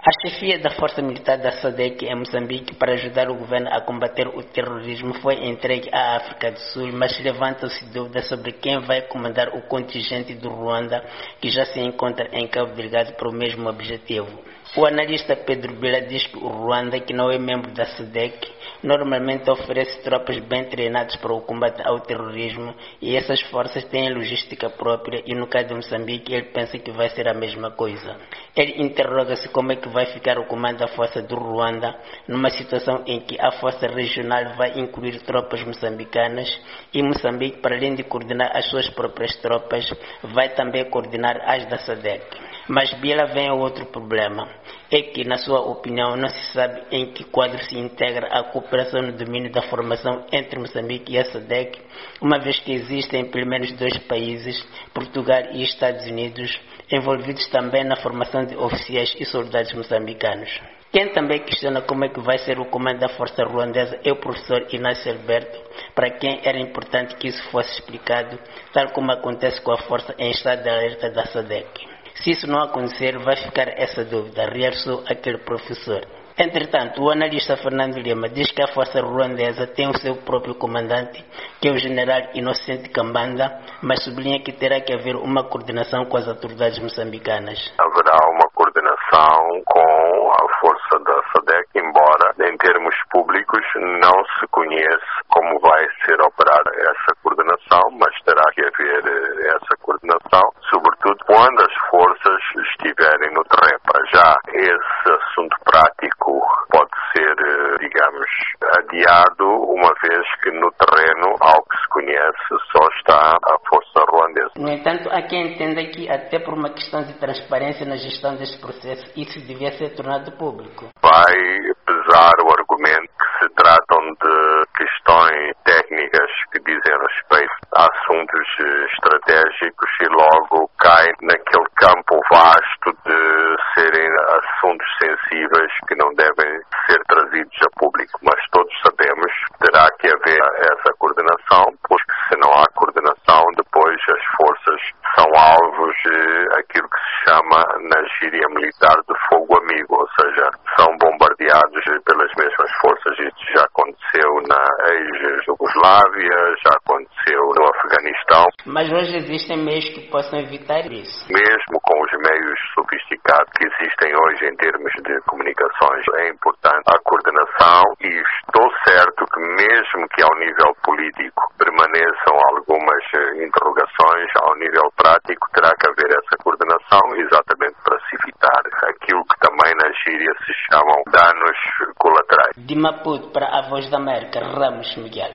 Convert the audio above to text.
A chefia da Força Militar da SADC em Moçambique para ajudar o governo a combater o terrorismo foi entregue à África do Sul, mas levanta-se dúvida sobre quem vai comandar o contingente do Ruanda, que já se encontra em Cabo Delgado para o mesmo objetivo. O analista Pedro Bila diz que o Ruanda, que não é membro da SADC, normalmente oferece tropas bem treinadas para o combate ao terrorismo e essas forças têm logística própria e no caso de Moçambique ele pensa que vai ser a mesma coisa. Ele interroga-se como é que vai ficar o comando da força do Ruanda numa situação em que a força regional vai incluir tropas moçambicanas e Moçambique, para além de coordenar as suas próprias tropas, vai também coordenar as da SADC. Mas Bila vem ao outro problema, é que, na sua opinião, não se sabe em que quadro se integra a cooperação no domínio da formação entre Moçambique e a SADC, uma vez que existem pelo menos dois países, Portugal e Estados Unidos, envolvidos também na formação de oficiais e soldados moçambicanos. Quem também questiona como é que vai ser o comando da força ruandesa é o professor Inácio Alberto, para quem era importante que isso fosse explicado, tal como acontece com a força em estado de alerta da SADC. Se isso não acontecer, vai ficar essa dúvida, realçou aquele professor. Entretanto, o analista Fernando Lima diz que a força ruandesa tem o seu próprio comandante, que é o general Inocente Kambanda, mas sublinha que terá que haver uma coordenação com as autoridades moçambicanas. Haverá uma coordenação com a força da SADC, embora em termos públicos não se conhece como vai ser operada essa coordenação, mas terá que haver essa coordenação, sobretudo quando as forças estiverem no terreno. Para já, esse assunto prático pode ser, digamos, adiado, uma vez que no terreno, ao que se conhece, só está a força ruandesa. No entanto, há quem entenda que, até por uma questão de transparência na gestão deste processo, isso devia ser tornado público. Vai pesar o argumento que se tratam de questões técnicas que dizem respeito a assuntos estratégicos e logo cai naquele campo vasto de serem assuntos sensíveis que não devem ser trazidos a público. Mas todos sabemos que terá que haver essa coordenação, porque se não há coordenação, depois as forças são alvos de aquilo que se chama na gíria militar de fogo amigo, ou seja, são bombardeados pelas mesmas forças. Isso já aconteceu na ex-Jugoslávia, já aconteceu no Afeganistão. Mas hoje existem meios que possam evitar isso. Mesmo com os meios sofisticados que existem hoje em termos de comunicações, é importante a coordenação e estou certo que mesmo que ao nível político permaneçam algumas interrogações, ao nível prático terá que haver essa coordenação exatamente para se evitar aquilo que também na gíria se chamam danos colaterais. De Maputo para a Voz da América, Ramos Miguel.